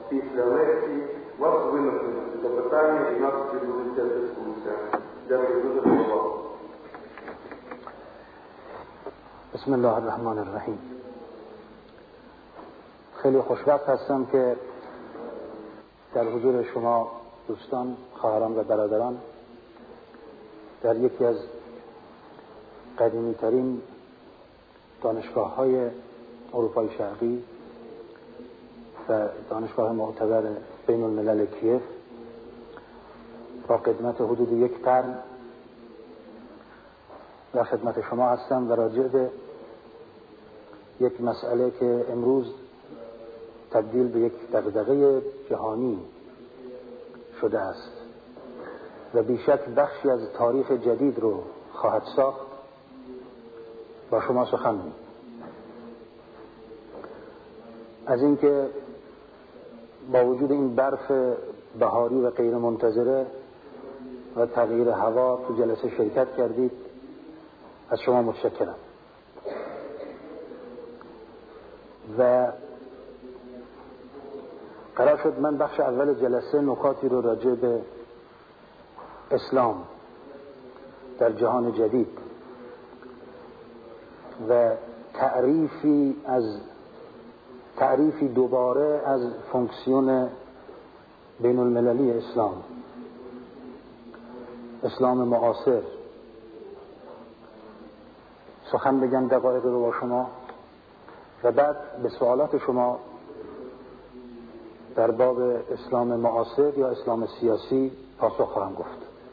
після лекції вас виносить запитання і нас відбудеться дискусія. Дякую дуже за увагу. بسم الله الرحمن الرحیم. خیلی خوشوقت هستم که در حضور شما دوستان، خواهران و برادران در یکی از قدیمی‌ترین دانشگاه‌های اروپای شرقی و دانشگاه معتبر بین الملل کیف با خدمت حدود یک قرن در خدمت شما هستم و راجع به یک مسئله که امروز تبدیل به یک دغدغه جهانی شده است و بیشک بخشی از تاریخ جدید رو خواهد ساخت با شما سخن می‌گویم. از اینکه با وجود این برف بهاری و غیر منتظره و تغییر هوا تو جلسه شرکت کردید، از شما متشکرم. و قرار شد من بخش اول جلسه نکاتی رو راجع به اسلام در جهان جدید و تعریفی دوباره از فونکسیون بین المللی اسلام معاصر سخن بگم، دقایق رو با شما، و بعد به سوالات شما در باب اسلام معاصر یا اسلام سیاسی پاسخ خواهم گفت.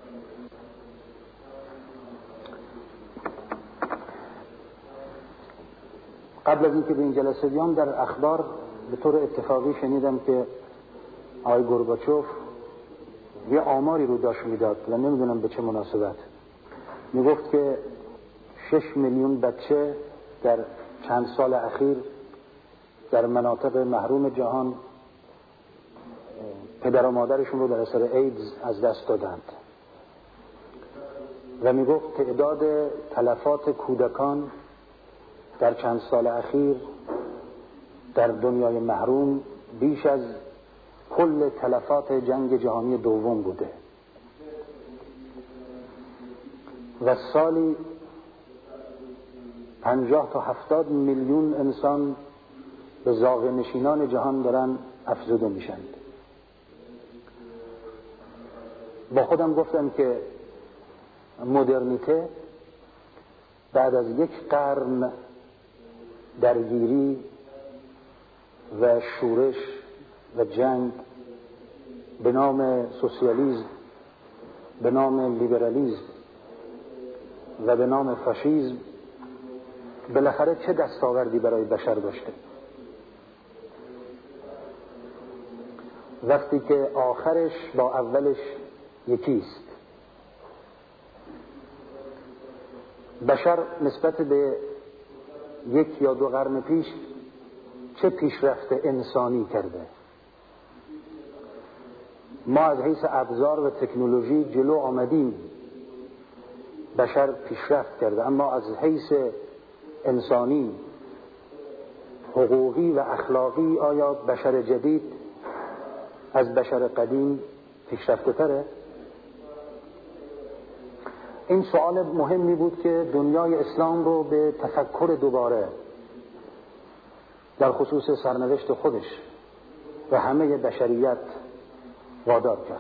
قبل از اینکه به این جلسه بیام در اخبار به طور اتفاقی شنیدم که آقای گورباچوف یه آماری رو داشت میداد و نمیدونم به چه مناسبت، میگفت که 6 میلیون بچه در چند سال اخیر در مناطق محروم جهان پدر و مادرشون رو در اثر ایدز از دست دادند و میگفت تعداد تلفات کودکان در چند سال اخیر در دنیای محروم بیش از کل تلفات جنگ جهانی دوم بوده و سالی 50 تا 70 میلیون انسان به زاغ نشینان جهان دارن افزوده میشند. با خودم گفتم که مدرنیته بعد از یک قرن درگیری و شورش و جنگ به نام سوسیالیسم، به نام لیبرالیسم و به نام فاشیسم بالاخره چه دستاوردی برای بشر داشته؟ وقتی که آخرش با اولش یکیست. بشر نسبت به یک یا دو قرن پیش چه پیشرفت انسانی کرده؟ ما از حیث ابزار و تکنولوژی جلو آمدیم، بشر پیشرفت کرده، اما از حیث انسانی، حقوقی و اخلاقی آیا بشر جدید از بشر قدیم پیشرفته تره؟ این سوال مهمی بود که دنیای اسلام رو به تفکر دوباره در خصوص سرنوشت خودش و همه بشریت وادار کرد.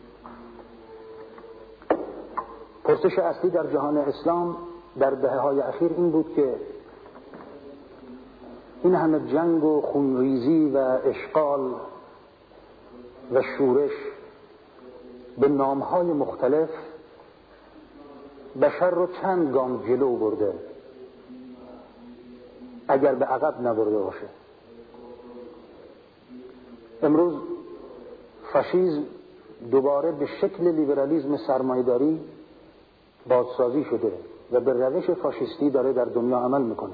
پرسش اصلی در جهان اسلام در دهه‌های اخیر این بود که این همه جنگ و خونریزی و اشغال و شورش به نام‌های مختلف بشر رو چند گام جلو برده اگر به عقب نبرده باشه. امروز فاشیسم دوباره به شکل لیبرالیسم سرمایه‌داری بازسازی شده و به روش فاشیستی داره در دنیا عمل میکنه.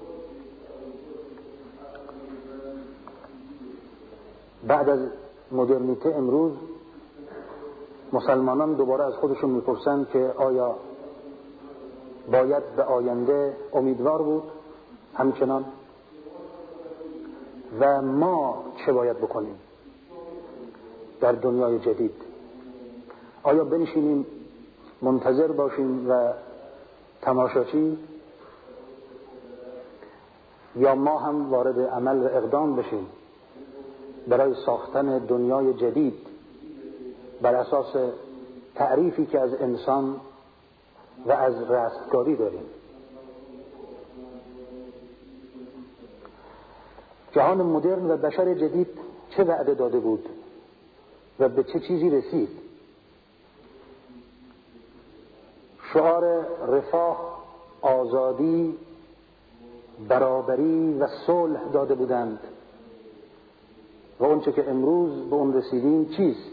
بعد از مدرنیته امروز مسلمانان دوباره از خودشون میپرسن که آیا باید به آینده امیدوار بود همچنان و ما چه باید بکنیم؟ در دنیای جدید. آیا بنشینیم منتظر باشیم و تماشاچی، یا ما هم وارد عمل و اقدام بشیم برای ساختن دنیای جدید بر اساس تعریفی که از انسان و از رستگاری داریم؟ جهان مدرن و بشر جدید چه وعده داده بود و به چه چیزی رسید؟ شعار رفاه، آزادی، برابری و صلح داده بودند و اونچه که امروز به اون رسیدیم چیست؟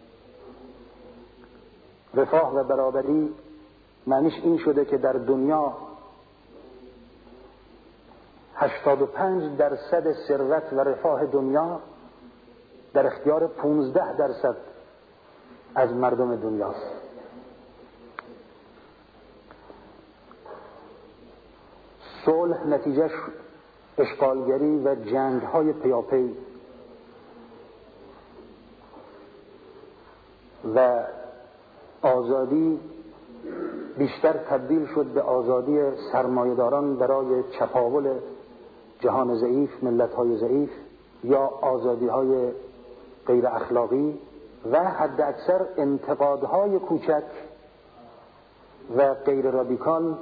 رفاه و برابری معنیش این شده که در دنیا 85% ثروت و رفاه دنیا در اختیار 15% از مردم دنیاست. صلح نتیجهش اشغالگری و جنگ‌های پیاپی و آزادی بیشتر تبدیل شد به آزادی سرمایه‌داران برای چپاول جهان ضعیف، ملت‌های ضعیف، یا آزادی‌های غیر اخلاقی و حد اکثر انتقادهای کوچک و غیر رادیکال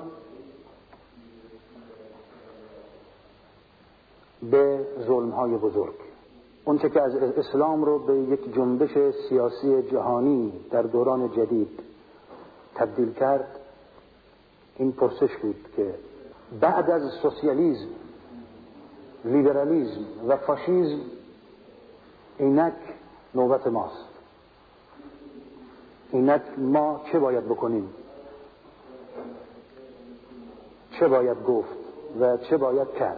به ظلم‌های بزرگ. اونچه که از اسلام رو به یک جنبش سیاسی جهانی در دوران جدید تبدیل کرد این پرسش بود که بعد از سوسیالیسم، لیبرالیسم و فاشیسم اینک نوبت ماست. اینک ما چه باید بکنیم، چه باید گفت و چه باید کرد؟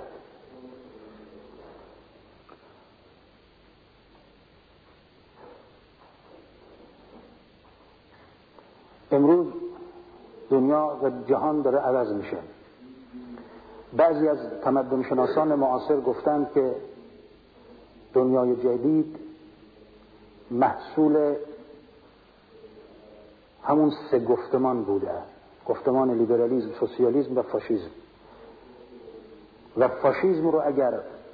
امروز دنیا و جهان داره عوض میشه. بعضی از تمدن شناسان معاصر گفتند که دنیای جدید محصول همون سه گفتمان بوده: گفتمان لیبرالیسم، سوسیالیسم و فاشیسم. و فاشیسم رو اگر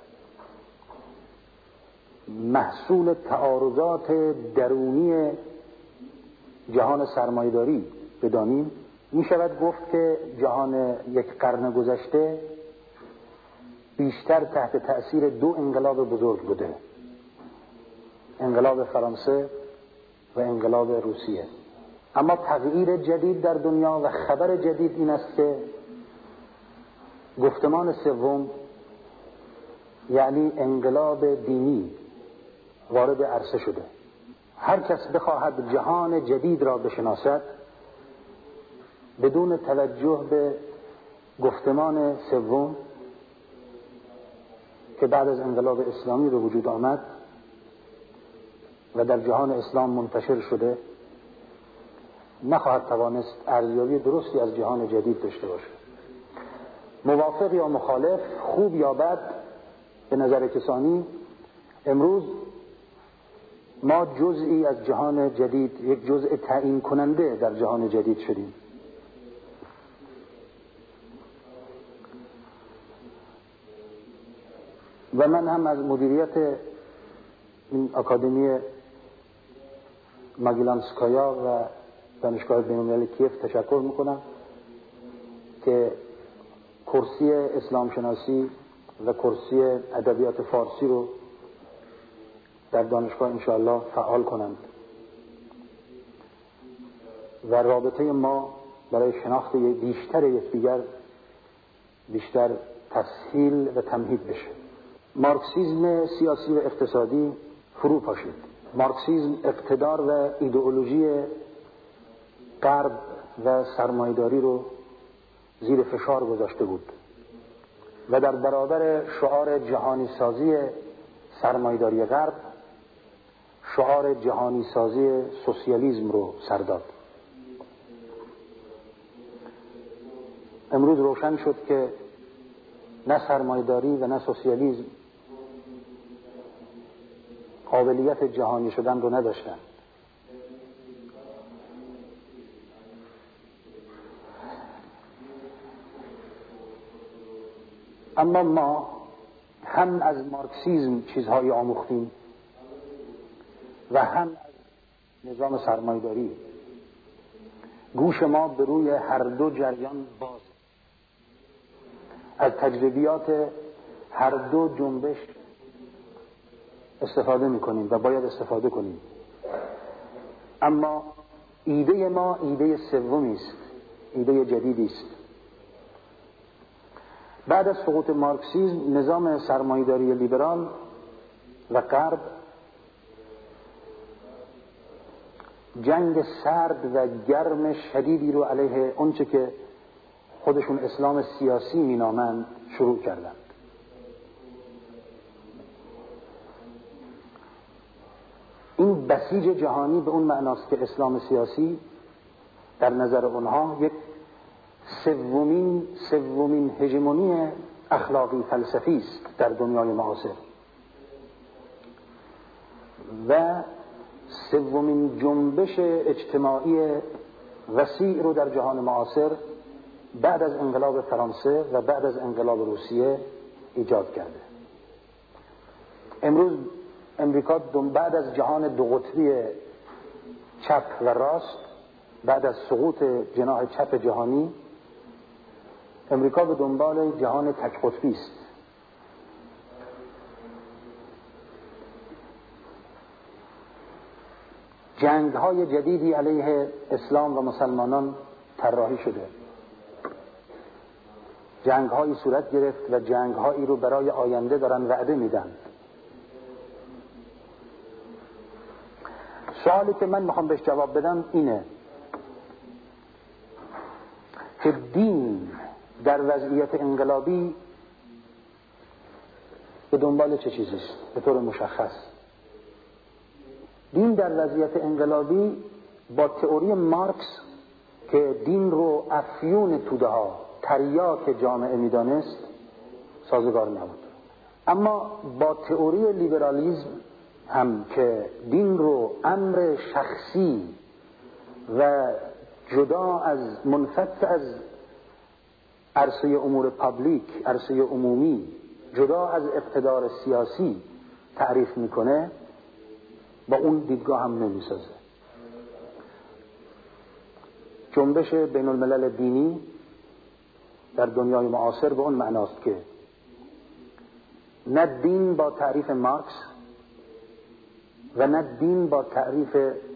محصول تعارضات درونی جهان سرمایه‌داری بدانیم، می شود گفت که جهان یک قرن گذشته بیشتر تحت تأثیر دو انقلاب بزرگ بوده: انقلاب فرانسه و انقلاب روسیه. اما تغییر جدید در دنیا و خبر جدید این است که گفتمان سوم، یعنی انقلاب دینی، وارد عرصه شده. هر کس بخواهد جهان جدید را بشناسد بدون توجه به گفتمان سوم که بعد از انقلاب اسلامی به وجود آمد و در جهان اسلام منتشر شده، نخواهد توانست ارزیابی درستی از جهان جدید داشته باشه. موافق یا مخالف، خوب یا بد، به نظر کسانی امروز ما جزئی از جهان جدید، یک جزء تعیین کننده در جهان جدید شدیم. و من هم از مدیریت این آکادمی ماگیلانسکایا و دانشگاه بین‌المللی کیف تشکر میکنم که کرسی اسلام شناسی و کرسی ادبیات فارسی رو در دانشگاه انشاءالله فعال کنند و رابطه ما برای شناخت بیشتر یکدیگر بیشتر تسهیل و تمهید بشه. مارکسیسم سیاسی و اقتصادی فرو پاشید. مارکسیسم اقتدار و ایدئولوژی غرب و سرمایه‌داری رو زیر فشار گذاشته بود و در برابر شعار جهانی سازی سرمایه‌داری غرب شعار جهانی سازی سوسیالیسم رو سر داد. امروز روشن شد که نه سرمایه‌داری و نه سوسیالیسم قابلیت جهانی شدن رو نداشتن. اما ما هم از مارکسیسم چیزهایی آموختیم و هم از نظام سرمایه‌داری. گوش ما به روی هر دو جریان باز، از تجربیات هر دو جنبش استفاده می‌کنیم و باید استفاده کنیم. اما ایده ما ایده سومی است، ایده جدیدی است. بعد از سقوط مارکسیسم، نظام سرمایه‌داری لیبرال و غرب جنگ سرد و گرم شدیدی رو علیه اونچه که خودشون اسلام سیاسی مینامند شروع کردند. این بسیج جهانی به اون معناست که اسلام سیاسی در نظر اونها یک سومین هژمونی اخلاقی فلسفی است در دنیای معاصر و سومین جنبش اجتماعی وسیع رو در جهان معاصر بعد از انقلاب فرانسه و بعد از انقلاب روسیه ایجاد کرده. امروز امریکا بعد از جهان دو قطبی چپ و راست، بعد از سقوط جناح چپ جهانی، امریکا به دنبال جهان تک قطبی است. جنگ‌های جدیدی علیه اسلام و مسلمانان طراحی شده. جنگ‌هایی صورت گرفت و جنگ‌هایی رو برای آینده دارن وعده میدن. سوالی که من میخوام بهش جواب بدم اینه که دین در وضعیت انقلابی به دنبال چه چیزیست؟ به طور مشخص دین در وضعیت انقلابی با تئوری مارکس که دین رو افیون توده ها، تریاک جامعه میدانست سازگار نبود. اما با تئوری لیبرالیسم هم که دین رو امر شخصی و جدا از منفک از عرصه امور پابلیک، عرصه عمومی، جدا از اقتدار سیاسی تعریف میکنه، با اون دیدگاه هم نمیسازه. جنبش بین الملل دینی در دنیای معاصر به اون معناست که نه دین با تعریف مارکس و نه دین با تعریف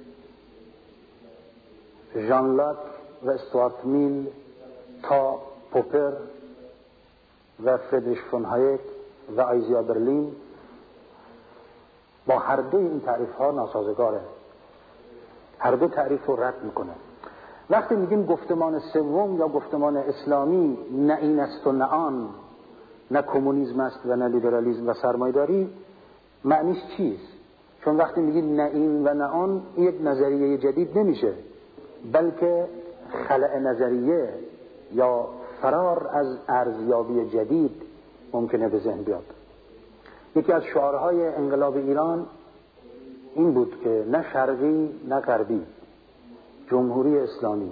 ژان لاک و استوارت میل تا پوپر و فریدریش فون هایک و آیزیا برلین با هر دو این تعریف ها ناسازگاره. هر دو تعریف رو رد میکنه. وقتی میگیم گفتمان سوم یا گفتمان اسلامی نه این است و نه آن، نه کمونیسم است و نه لیبرالیسم و سرمایه‌داری، معنیش چیست؟ چون وقتی میگیم نه این و نه آن، یک نظریه جدید نمیشه، بلکه خلأ نظریه یا فرار از ارزیابی جدید ممکنه به ذهن بیاد. یکی از شعارهای انقلاب ایران این بود که نه شرقی نه غربی، جمهوری اسلامی.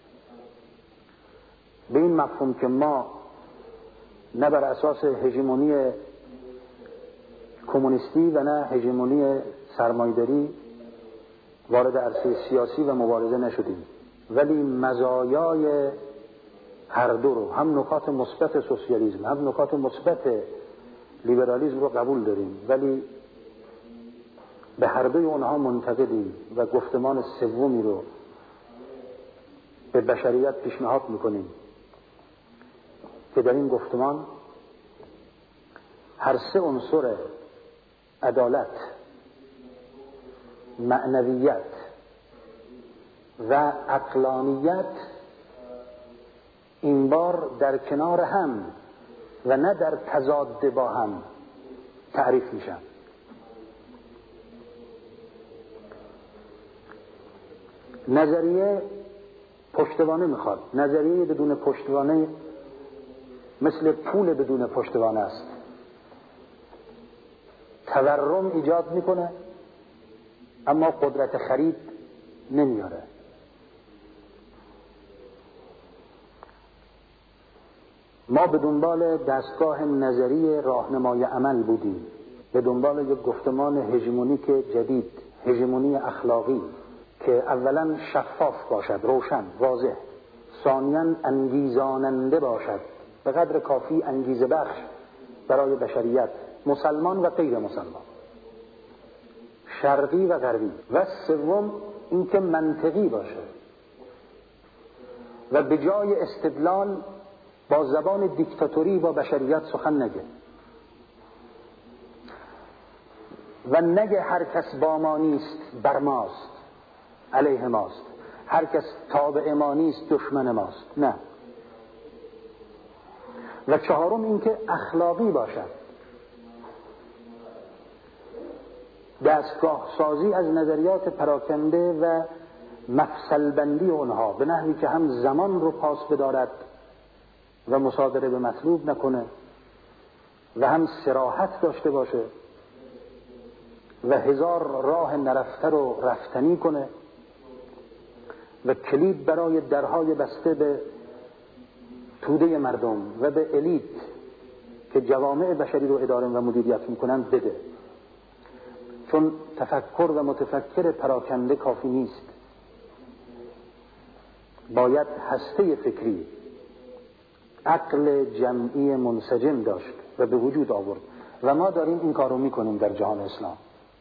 به این مفهوم که ما نه بر اساس هژمونی کمونیستی و نه هژمونی سرمایه‌داری وارد عرصه سیاسی و مبارزه نشدیم، ولی مزایای هر دو رو، هم نکات مثبت سوسیالیسم هم نکات مثبت لیبرالیسم رو قبول داریم، ولی به هر دوی اونها منتقدیم و گفتمان سومی رو به بشریت پیشنهاد میکنیم که در این گفتمان هر سه عنصر عدالت، معنویت و عقلانیت این بار در کنار هم و نه در تضاد با هم تعریف میشن. نظریه پشتوانه میخواد. نظریه بدون پشتوانه مثل پول بدون پشتوانه است. تورم ایجاد میکنه اما قدرت خرید نمیاره. ما به دنبال دستگاه نظری راهنمای عمل بودیم، به دنبال یک گفتمان هژمونیک جدید، هژمونی اخلاقی که اولا شفاف باشد، روشن، واضح، ثانیاً انگیزاننده باشد، به قدر کافی انگیزه بخش برای بشریت، مسلمان و غیر مسلمان، شرقی و غربی، و سوم اینکه منطقی باشه و به جای استدلال با زبان دیکتاتوری با بشریت سخن نگه و نگه هر کس با ما نیست بر ماست، علیه ماست، هر کس تابع ما نیست دشمن ماست، نه. و چهارم اینکه اخلاقی باشد، دستگاه سازی از نظریات پراکنده و مفصل بندی اونها به نحوی که هم زمان رو پاس بدارد و مصادره به مطلوب نکنه و هم صراحت داشته باشه و هزار راه نرفته رو رفتنی کنه و کلید برای درهای بسته به توده مردم و به الیت که جوامع بشری رو اداره و مدیریت میکنن بده. چون تفکر و متفکر پراکنده کافی نیست، باید هسته فکری، عقل جمعی منسجم داشت و به وجود آورد و ما داریم این کار رو میکنیم در جهان اسلام.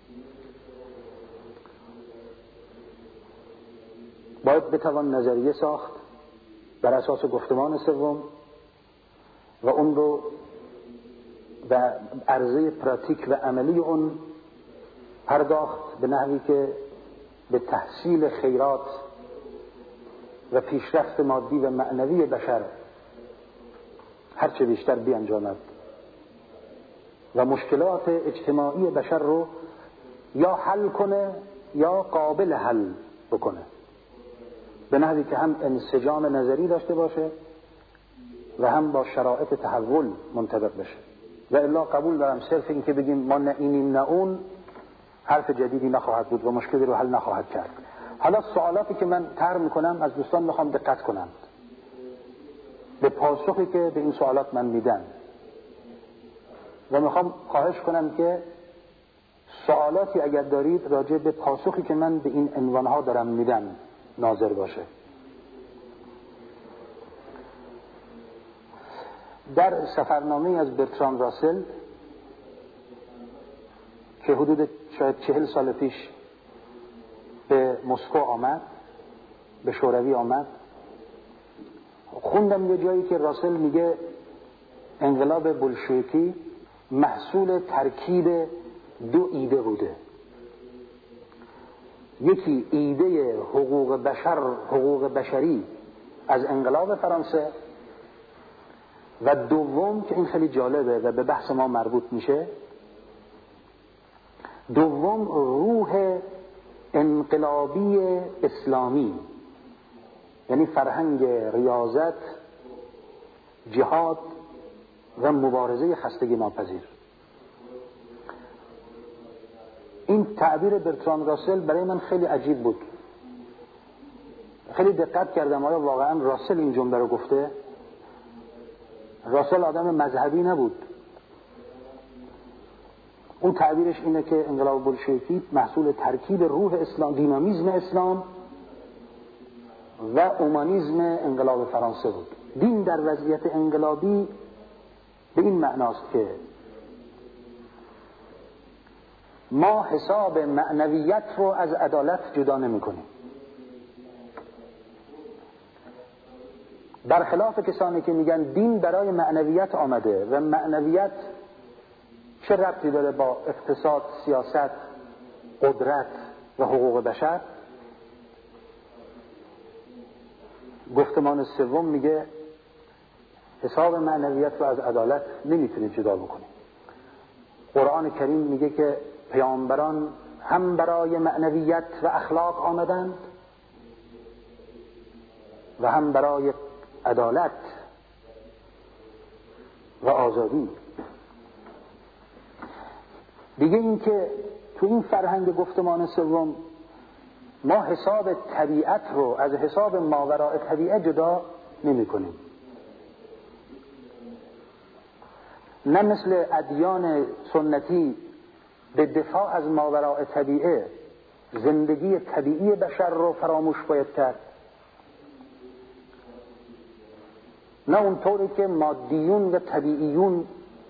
باید بتوان نظریه ساخت بر اساس گفتمان سوم و اون رو و عرضه پراتیک و عملی اون پرداخت به نحوی که به تحصیل خیرات و پیشرفت مادی و معنوی بشر هرچه بیشتر بیانجامد و مشکلات اجتماعی بشر رو یا حل کنه یا قابل حل بکنه، به نحوی که هم انسجام نظری داشته باشه و هم با شرایط تحول منطبق بشه. و الا قبول دارم صرف این که بگیم ما نه اینیم نه اون حرف جدیدی نخواهد بود و مشکلی رو حل نخواهد کرد. حالا سوالاتی که من طرح میکنم از دوستان میخوام دقت کنم به پاسخی که به این سوالات من میدن و میخوام خواهش کنم که سوالاتی اگر دارید راجع به پاسخی که من به این عنوانها دارم میدم ناظر باشه. در سفرنامه از برتراند راسل که حدود شاید 40 سال پیش به مسکو آمد، به شوروی آمد، خوندم یه جایی که راسل میگه انقلاب بولشویکی محصول ترکیب دو ایده بوده. یکی ایده حقوق بشری از انقلاب فرانسه و دوم که این خیلی جالبه و به بحث ما مربوط میشه، دوم روح انقلابی اسلامی، یعنی فرهنگ ریاضت، جهاد و مبارزه خستگی ناپذیر. این تعبیر برتراند راسل برای من خیلی عجیب بود. خیلی دقت کردم آیا واقعا راسل این جمله رو گفته؟ راسل آدم مذهبی نبود. اون تعبیرش اینه که انقلاب بولشویکی محصول ترکیب روح اسلام، دینامیزم اسلام و اومانیزم انقلاب فرانسه بود. دین در وضعیت انقلابی به این معناست که ما حساب معنویت رو از عدالت جدا نمی کنیم. برخلاف کسانی که میگن دین برای معنویت آمده و معنویت چه ربطی داره با اقتصاد، سیاست، قدرت و حقوق بشر، گفتمان سوم میگه حساب معنویت رو از عدالت نمیتونید جدا بکنید. قرآن کریم میگه که پیامبران هم برای معنویت و اخلاق آمدند و هم برای عدالت و آزادی. دیگه این که تو این فرهنگ گفتمان سوم ما حساب طبیعت رو از حساب ماوراء طبیعه جدا نمی کنیم. نه مثل ادیان سنتی به دفاع از ماوراء طبیعه زندگی طبیعی بشر رو فراموش باید کرد، نه اونطوری که مادیون و طبیعیون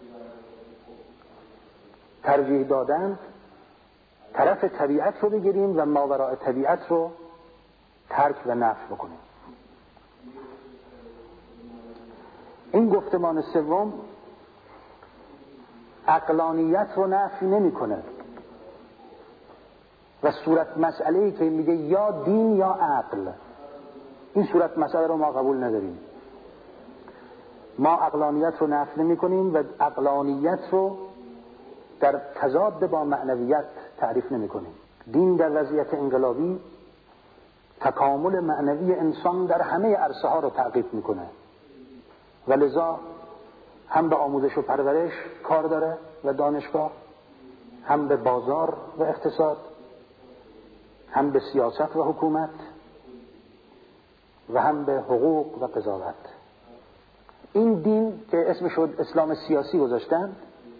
ترجیح دادند طرف طبیعت رو بگیریم و ماوراء طبیعت رو ترک و نفی بکنیم. این گفتمان سوم عقلانیت رو نفی نمی کنه و صورت مسئله‌ای که میگه یا دین یا عقل، این صورت مسئله رو ما قبول نداریم. ما عقلانیت رو نفی نمی کنیم و عقلانیت رو در تضاد با معنویت تعریف نمی کنیم. دین در وضعیت انقلابی تکامل معنوی انسان در همه عرصه ها رو تعقیب میکنه و لذا هم به آموزش و پرورش کار داره و دانشگاه، هم به بازار و اقتصاد، هم به سیاست و حکومت و هم به حقوق و قضاوت. این دین که اسمش رو اسلام سیاسی گذاشتن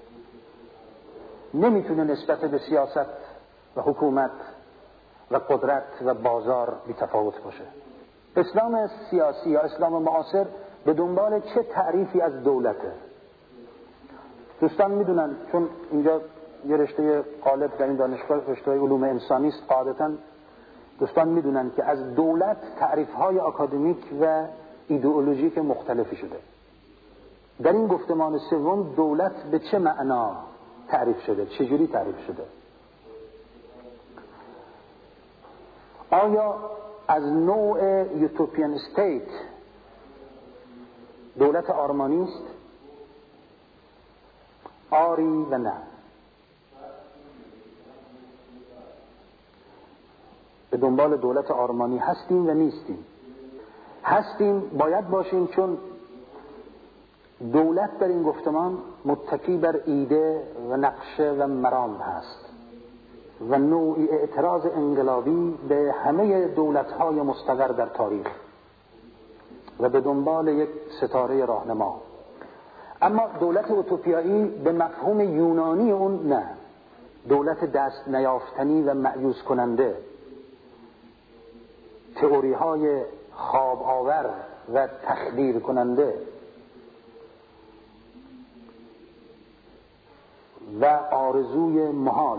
نمیتونه نسبت به سیاست و حکومت و قدرت و بازار بی تفاوت باشه. اسلام سیاسی یا اسلام معاصر به دنبال چه تعریفی از دولته؟ دوستان میدونن، چون اینجا یه رشته غالب در این دانشگاه رشته علوم انسانی است، قاعدتاً دوستان میدونن که از دولت تعریف‌های آکادمیک و ایدئولوژیک مختلفی شده. در این گفتمان سوم دولت به چه معنا تعریف شده؟ چجوری تعریف شده؟ آیا از نوع یوتوپیان استیت دولت آرمانی است؟ آری و نه. به دنبال دولت آرمانی هستیم و نیستیم. هستیم، باید باشیم، چون دولت در این گفتمان متکی بر ایده و نقشه و مرام هست و نوعی اعتراض انقلابی به همه دولت‌های مستقر در تاریخ و به دنبال یک ستاره راهنما. اما دولت اوتوپیایی به مفهوم یونانی اون نه، دولت دست نیافتنی و مأیوس کننده، تئوری‌های خواب آور و تخدیر کننده و آرزوی محال.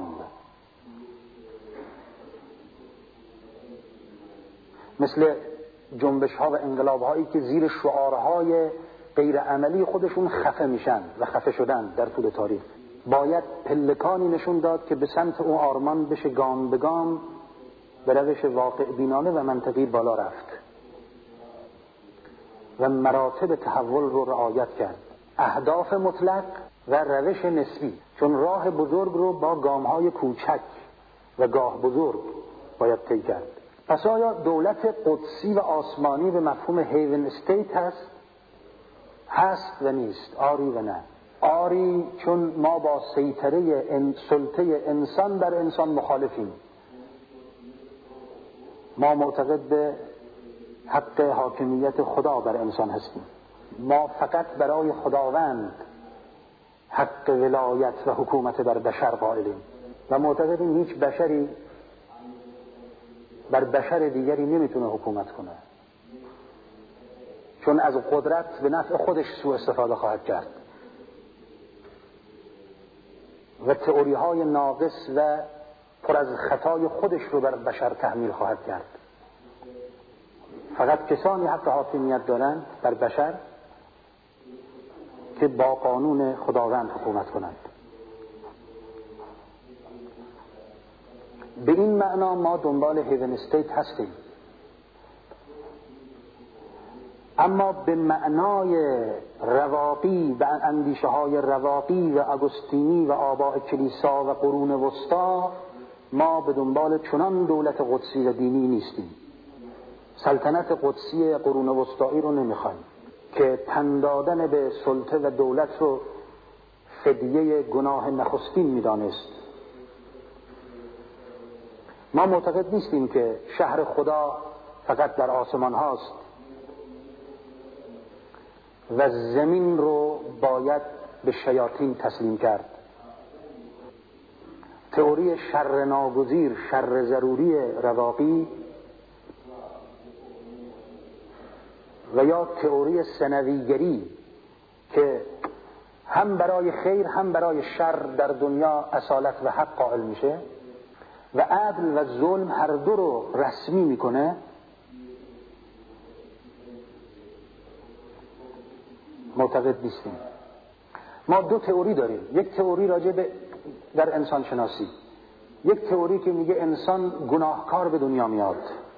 مثل جنبش ها و انقلاب هایی که زیر شعارهای غیر عملی خودشون خفه میشن و خفه شدن در طول تاریخ. باید پلکانی نشون داد که به سمت اون آرمان بشه گام به گام به روش واقع بینانه و منطقی بالا رفت و مراتب تحول رو رعایت کرد. اهداف مطلق و روش نسبی، چون راه بزرگ رو با گام‌های کوچک و گاه بزرگ باید طی کرد. پس آیا دولت قدسی و آسمانی به مفهوم هیون استیت هست و نیست؟ آری و نه. آری چون ما با سیطره سلطه انسان بر انسان مخالفیم. ما معتقد به حق حاکمیت خدا بر انسان هستیم. ما فقط برای خداوند حق ولایت و حکومت بر بشر قائلیم و معتقدیم هیچ بشری بر بشر دیگری نمیتونه حکومت کنه، چون از قدرت به نفع خودش سوء استفاده خواهد کرد و تئوری های ناقص و پر از خطای خودش رو بر بشر تحمیل خواهد کرد. فقط کسانی حق حاکمیت دارند بر بشر که با قانون خداوند حکومت کنند. به این معنا ما دنبال هیون استیت هستیم، اما به معنای رواقی و اندیشه های رواقی و اگوستینی و آباء کلیسا و قرون وسطا ما به دنبال چنان دولت قدسی و دینی نیستیم. سلطنت قدسی قرون وسطایی رو نمیخوایم که تن دادن به سلطه و دولت رو فدیه گناه نخستین میدانست ما معتقد نیستیم که شهر خدا فقط در آسمان هاست و زمین رو باید به شیاطین تسلیم کرد. تئوری شر ناگزیر، شر ضروری رواقی و یا تئوری ثانویگری که هم برای خیر هم برای شر در دنیا اصالت و حق قائل میشه و عدل و ظلم هر دو رو رسمی میکنه، معتقد نیستیم. ما دو تئوری داریم. یک تئوری راجع به در انسان شناسی، یک تئوری که میگه انسان گناهکار به دنیا میاد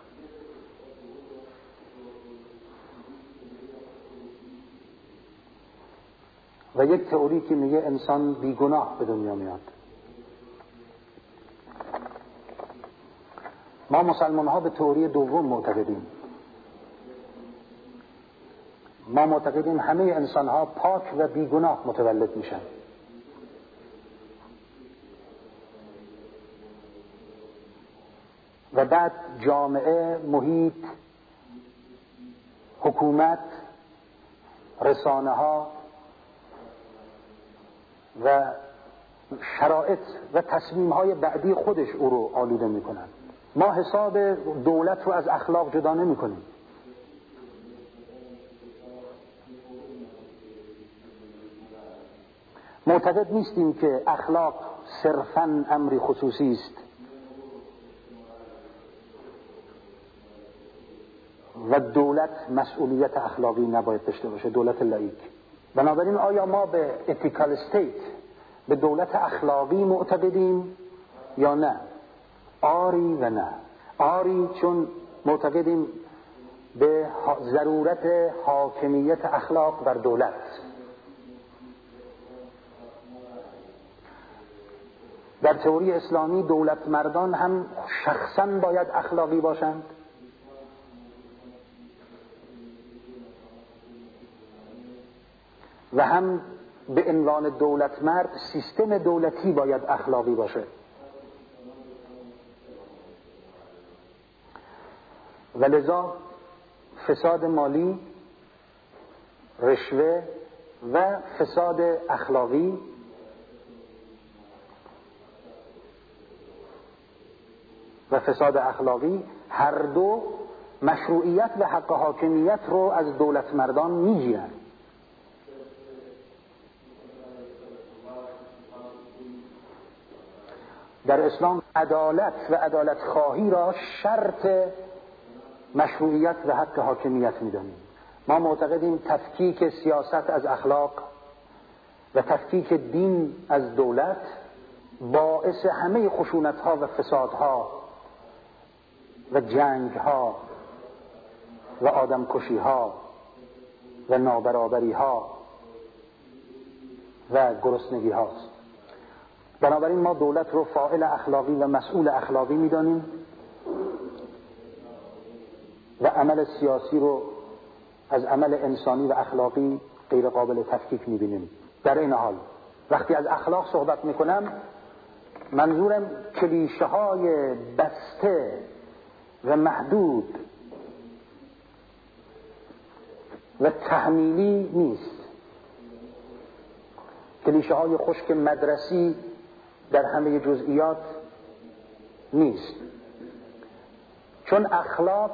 و یک تئوری که میگه انسان بیگناه به دنیا میاد. ما مسلمان ها به تئوری دوم معتقدیم. ما معتقدیم همه انسان ها پاک و بیگناه متولد میشن و بعد جامعه، محیط، حکومت، رسانه ها و شرایط و تصمیم های بعدی خودش او رو آلوده میکنن. ما حساب دولت رو از اخلاق جدا نمی کنیم. معتقد نیستیم که اخلاق صرفاً امری خصوصی است و دولت مسئولیت اخلاقی نباید داشته باشه، دولت لاییک. بنابراین آیا ما به ethical state، به دولت اخلاقی معتقدیم یا نه؟ آری و نه. آری چون معتقدیم به ضرورت حاکمیت اخلاق بر دولت. در تئوری اسلامی دولت مردان هم شخصاً باید اخلاقی باشند و هم به عنوان دولت مرد سیستم دولتی باید اخلاقی باشه. و لذا فساد مالی، رشوه و فساد اخلاقی هر دو مشروعیت و حق حاکمیت رو از دولت مردان میگیرن. در اسلام عدالت و عدالت خواهی را شرط مشروعیت و حق حاکمیت میدانیم. ما معتقدیم تفکیک سیاست از اخلاق و تفکیک دین از دولت باعث همه خشونت‌ها و فسادها و جنگ‌ها و آدمکشی‌ها و نابرابری‌ها و گرسنگی هاست. بنابراین ما دولت رو فاعل اخلاقی و مسئول اخلاقی می‌دانیم و عمل سیاسی رو از عمل انسانی و اخلاقی غیر قابل تفکیک می‌بینیم. در این حال وقتی از اخلاق صحبت می‌کنم منظورم کلیشه‌های بسته و محدود و تحمیلی نیست، کلیشه‌های خشک مدرسی در همه جزئیات نیست، چون اخلاق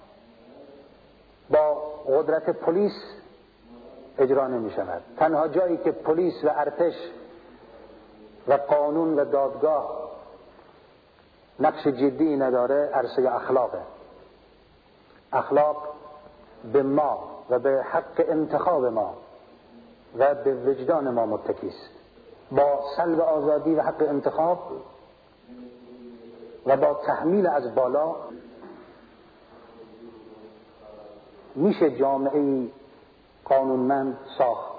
با قدرت پلیس اجرا نمی شود. تنها جایی که پلیس و ارتش و قانون و دادگاه نقش جدی نداره عرصه اخلاقه. اخلاق به ما و به حق انتخاب ما و به وجدان ما متکی است. با سلب آزادی و حق انتخاب و با تحمیل از بالا میشه جامعه قانونمند ساخت،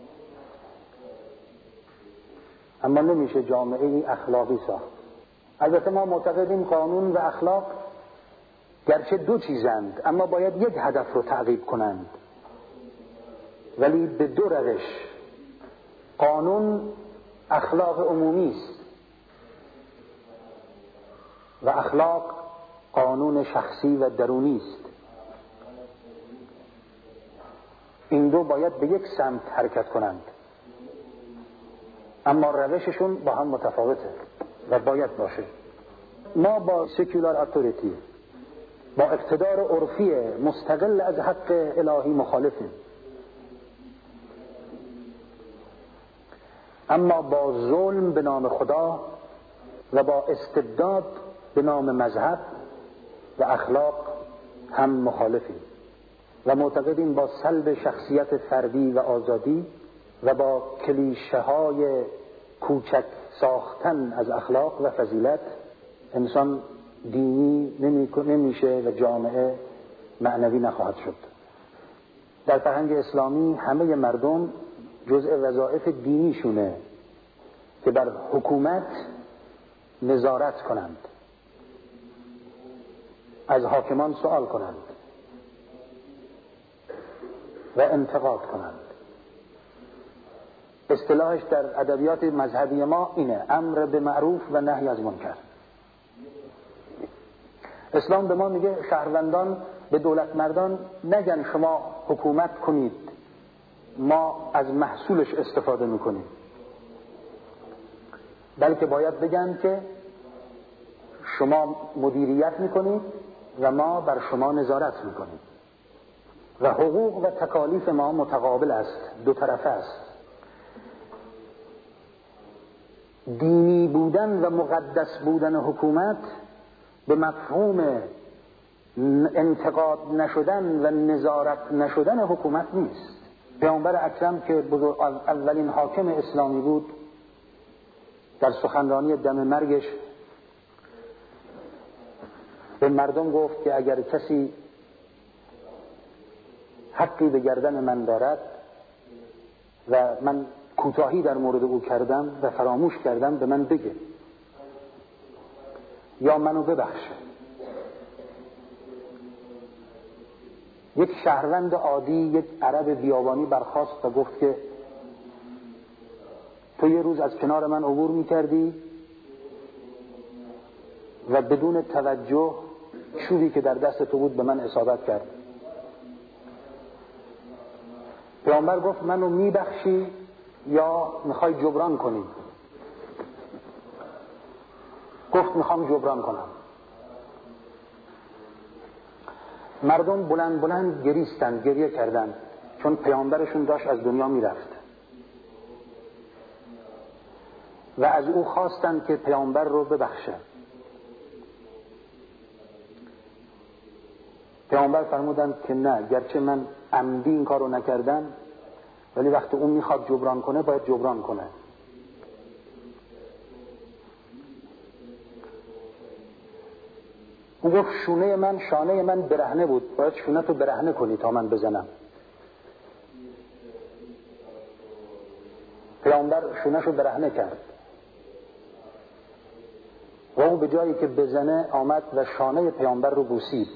اما نمیشه جامعه اخلاقی ساخت. البته ما معتقدیم قانون و اخلاق گرچه دو چیزند اما باید یک هدف رو تعقیب کنند، ولی به دو روش. قانون اخلاق عمومی است و اخلاق قانون شخصی و درونی است. این دو باید به یک سمت حرکت کنند، اما روششون با هم متفاوته و باید باشه. ما با سکولار اتوریتی، با اقتدار عرفی مستقل از حق الهی مخالفیم، اما با ظلم به نام خدا و با استبداد به نام مذهب و اخلاق هم مخالفیم و معتقدیم با سلب شخصیت فردی و آزادی و با کلیشه های کوچک ساختن از اخلاق و فضیلت انسان دینی نمیشه و جامعه معنوی نخواهد شد. در فرهنگ اسلامی همه مردم جزء وظایف دینیشونه که بر حکومت نظارت کنند، از حاکمان سوال کنند و انتقاد کنند. اصطلاحش در ادبیات مذهبی ما اینه: امر به معروف و نهی از منکر. اسلام به ما میگه شهروندان به دولت مردان نگن شما حکومت کنید، ما از محصولش استفاده میکنیم، بلکه باید بگن که شما مدیریت میکنید و ما بر شما نظارت میکنیم و حقوق و تکالیف ما متقابل است، دو طرفه است. دینی بودن و مقدس بودن حکومت به مفهوم انتقاد نشدن و نظارت نشدن حکومت نیست. پیامبر اکرم که اولین حاکم اسلامی بود، در سخنرانی دم مرگش به مردم گفت که اگر کسی حقی به گردن من دارد و من کوتاهی در مورد او کردم و فراموش کردم به من بگه یا منو ببخشه. یک شهروند عادی، یک عرب بیابانی برخاست و گفت که تو یه روز از کنار من عبور می‌کردی و بدون توجه چوبی که در دست تو بود به من اصابت کرد. پیامبر گفت منو میبخشی یا میخوای جبران کنی؟ گفت میخوام جبران کنم. مردم بلند بلند گریستند، گریه کردند، چون پیامبرشون داشت از دنیا میرفت و از او خواستند که پیامبر رو ببخشه. پیامبر فرمودند که نه، گرچه من عمدی این کار رو نکردم ولی وقتی اون میخواد جبران کنه باید جبران کنه. او گفت شانه من برهنه بود، باید شونه تو برهنه کنی تا من بزنم. پیامبر شونه‌شو برهنه کرد و او به جایی که بزنه آمد و شانه پیامبر رو بوسید.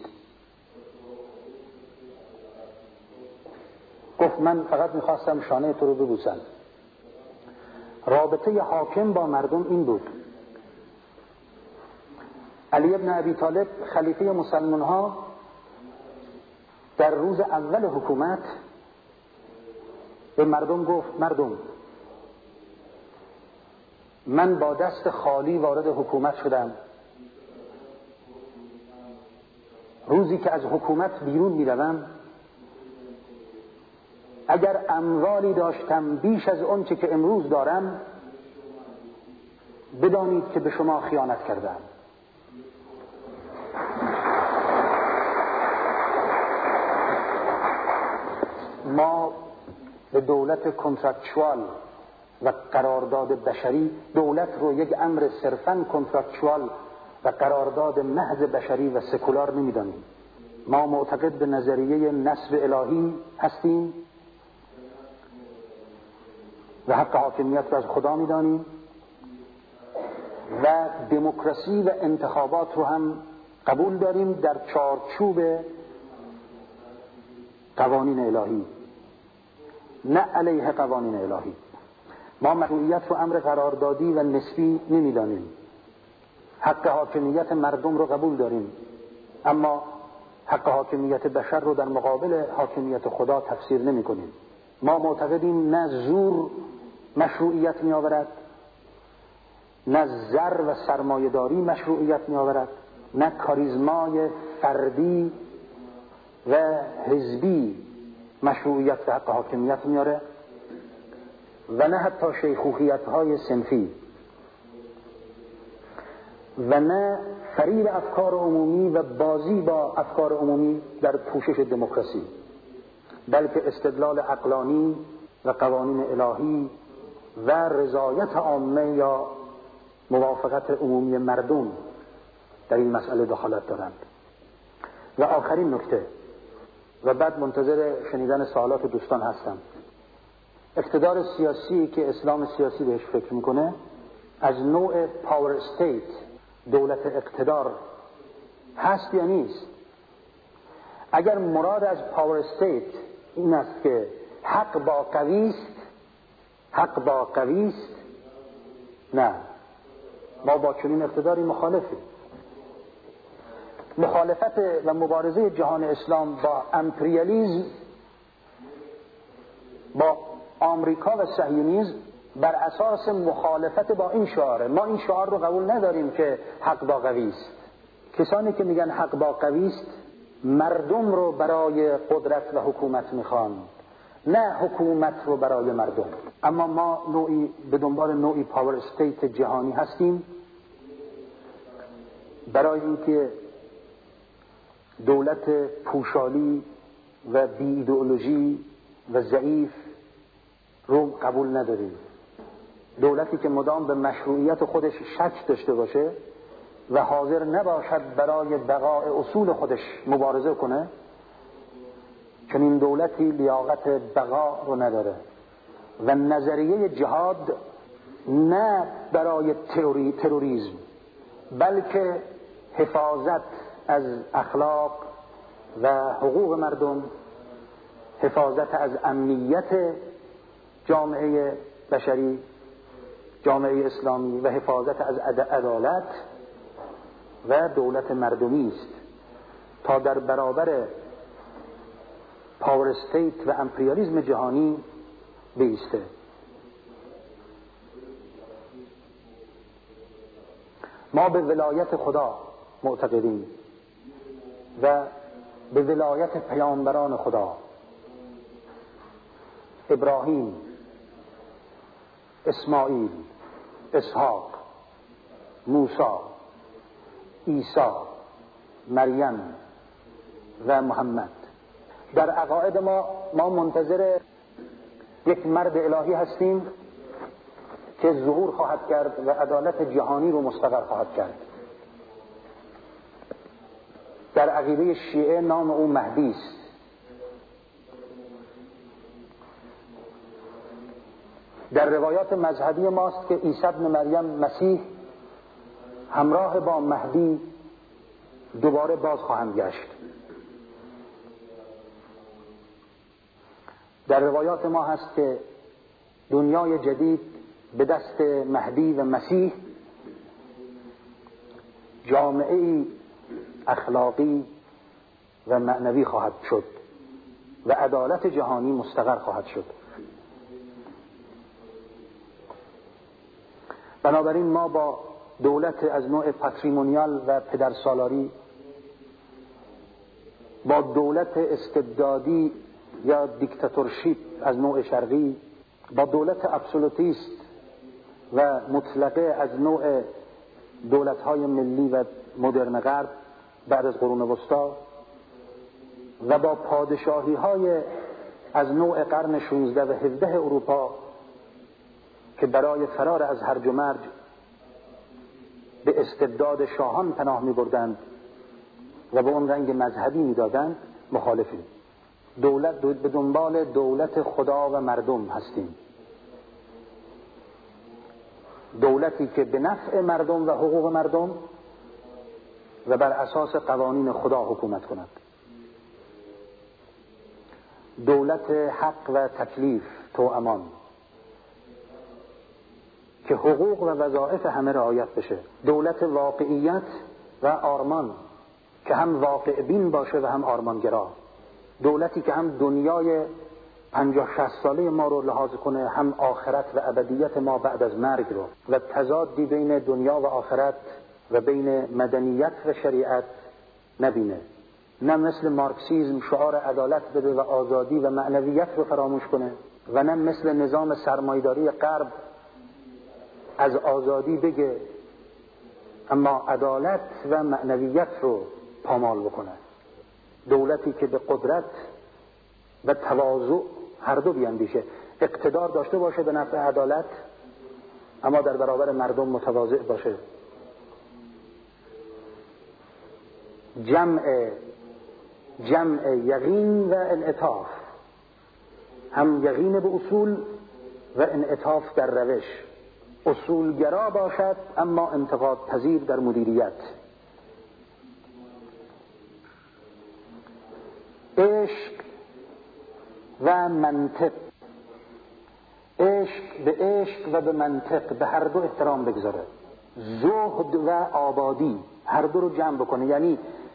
گفت من فقط میخواستم شانه تو رو ببوسم. رابطه حاکم با مردم این بود. علی ابن ابی طالب خلیفه مسلمان ها در روز اول حکومت به مردم گفت مردم من با دست خالی وارد حکومت شدم، روزی که از حکومت بیرون میروم اگر اموالی داشتم بیش از اون چه که امروز دارم بدانید که به شما خیانت کردم. ما به دولت کنترکچوال و قرارداد بشری، دولت رو یک امر صرفاً کنترکچوال و قرارداد محض بشری و سکولار نمیدانیم. ما معتقد به نظریه نصب الهی هستیم و حق حاکمیت رو از خدا میدانیم و دموکراسی و انتخابات رو هم قبول داریم در چارچوب قوانین الهی، نه علیه قوانین الهی. ما مشروعیت رو امر قراردادی و نسبی نمیدانیم. حق حاکمیت مردم رو قبول داریم، اما حق حاکمیت بشر رو در مقابل حاکمیت خدا تفسیر نمی کنیم. ما معتقدیم نه زور مشروعیت می آورد، نه زر و سرمایه‌داری مشروعیت می آورد، نه کاریزمای فردی و حزبی مشروعیت و حق حاکمیت میاره و نه حتی شیخوخیت‌های صنفی و نه فریب افکار عمومی و بازی با افکار عمومی در پوشش دموکراسی، بلکه استدلال عقلانی و قوانین الهی و رضایت عامه یا موافقت عمومی مردم در این مسئله دخالت دارند. و آخرین نکته، و بعد منتظر شنیدن سوالات دوستان هستم. اقتدار سیاسی که اسلام سیاسی بهش فکر میکنه از نوع پاور استیت، دولت اقتدار، هست یا نیست؟ اگر مراد از پاور استیت این است که حق با قوی است، نه، ما با چنین اقتداری مخالفیم. مخالفت و مبارزه جهان اسلام با امپریالیزم، با آمریکا و صهیونیسم بر اساس مخالفت با این شعاره. ما این شعار رو قبول نداریم که حق با قوی است. کسانی که میگن حق با قوی است مردم رو برای قدرت و حکومت میخوان، نه حکومت رو برای مردم. اما ما به دنبال نوعی پاور استیت جهانی هستیم برای اینکه دولت پوشالی و بی ایدئولوژی و ضعیف رو قبول نداریم. دولتی که مدام به مشروعیت خودش شک داشته باشه و حاضر نباشد برای بقای اصول خودش مبارزه کنه، چون این دولتی لیاقت بقا رو نداره. و نظریه جهاد نه برای تروریسم، بلکه حفاظت از اخلاق و حقوق مردم، حفاظت از امنیت جامعه بشری، جامعه اسلامی و حفاظت از عدالت و دولت مردمی است تا در برابر پاور استیت و امپریالیسم جهانی بیسته. ما به ولایت خدا معتقدیم و به ولایت پیامبران خدا، ابراهیم، اسماعیل، اسحاق، موسی، عیسی، مریم و محمد. در عقاید ما منتظر یک مرد الهی هستیم که ظهور خواهد کرد و عدالت جهانی رو مستقر خواهد کرد. در عقیده شیعه نام او مهدی است. در روایات مذهبی ماست که عیسی ابن مریم مسیح همراه با مهدی دوباره باز خواهند گشت. در روایات ما هست که دنیای جدید به دست مهدی و مسیح جامعه اخلاقی و معنوی خواهد شد و عدالت جهانی مستقر خواهد شد. بنابراین ما با دولت از نوع پاتریمونیال و پدرسالاری، با دولت استبدادی یا دیکتاتورشیپ از نوع شرقی، با دولت ابسولوتیست و مطلقه از نوع دولت‌های ملی و مدرن غرب بعد از قرون وسطا و با پادشاهی‌های از نوع قرن 16 و 17 اروپا که برای فرار از هرج و مرج به استبداد شاهان پناه می‌بردند و به اون رنگ مذهبی می‌دادند، مخالفیم. به دنبال دولت خدا و مردم هستیم، دولتی که به نفع مردم و حقوق مردم و بر اساس قوانین خدا حکومت کند، دولت حق و تکلیف، توامان، که حقوق و وظایف همه رعایت بشه، دولت واقعیت و آرمان که هم واقع بین باشه و هم آرمانگرا، دولتی که هم دنیای 50-60 ساله ما رو لحاظ کنه، هم آخرت و ابدیت ما بعد از مرگ رو، و تضادی بین دنیا و آخرت و بین مدنیت و شریعت نبینه، نه مثل مارکسیسم شعار عدالت بده و آزادی و معنویت رو فراموش کنه، و نه مثل نظام سرمایه‌داری غرب از آزادی بگه اما عدالت و معنویت رو پامال بکنه. دولتی که به قدرت و تواضع هر دو بیاندیشه، اقتدار داشته باشه به نفع عدالت اما در برابر مردم متواضع باشه، جمع یقین و انعطاف، هم یقین به اصول و انعطاف در روش، اصولگرا باشد اما انتقاد پذیر در مدیریت. عشق و منطق، عشق به عشق و به منطق به هر دو احترام بگذاره، زهد و آبادی هر دو رو جمع بکنه، یعنی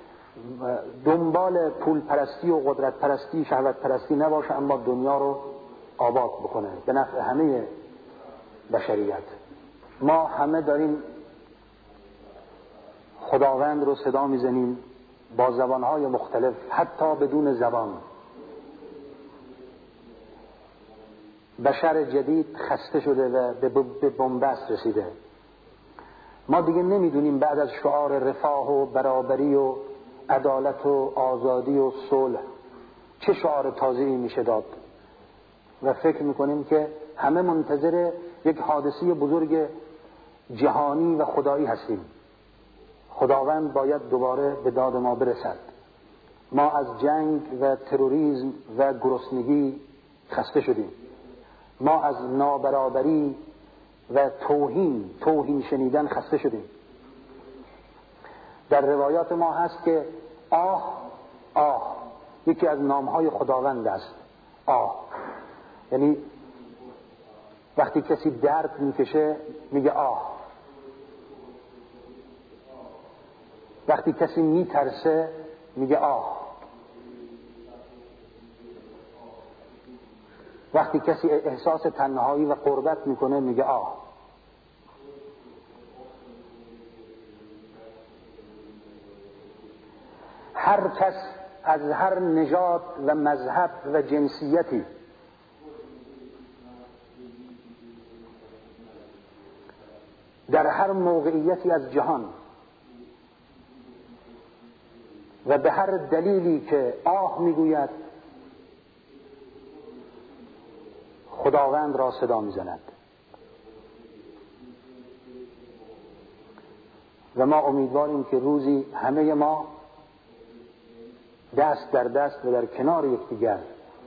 دنبال پول پرستی و قدرت پرستی شهوت پرستی نباشه اما دنیا رو آباد بکنه به نفع همه بشریت. ما همه داریم خداوند رو صدا میزنیم با زبانهای مختلف، حتی بدون زبان. بشر جدید خسته شده و به بنبست رسیده. ما دیگه نمیدونیم بعد از شعار رفاه و برابری و عدالت و آزادی و صلح چه شعار تازه‌ای میشه داد، و فکر میکنیم که همه منتظر یک حادثه بزرگ جهانی و خدایی هستیم. خداوند باید دوباره به داد ما برسد. ما از جنگ و تروریسم و گرسنگی خسته شدیم. ما از نابرابری و توهین شنیدن خسته شدیم. در روایات ما هست که آه یکی از نامهای خداوند است. یعنی وقتی کسی درد میکشه میگه آه، وقتی کسی میترسه میگه آه، وقتی کسی احساس تنهایی و غربت میکنه میگه آه. هر کس از هر نژاد و مذهب و جنسیتی در هر موقعیتی از جهان و به هر دلیلی که آه میگوید خداوند را صدا میزند. و ما امیدواریم که روزی همه ما دست در دست و در کنار یکدیگر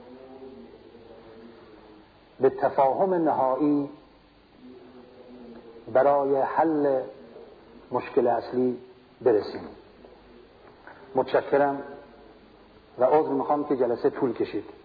به تفاهم نهایی برای حل مشکل اصلی برسیم. متشکرم و عذر میخوام که جلسه طول کشید.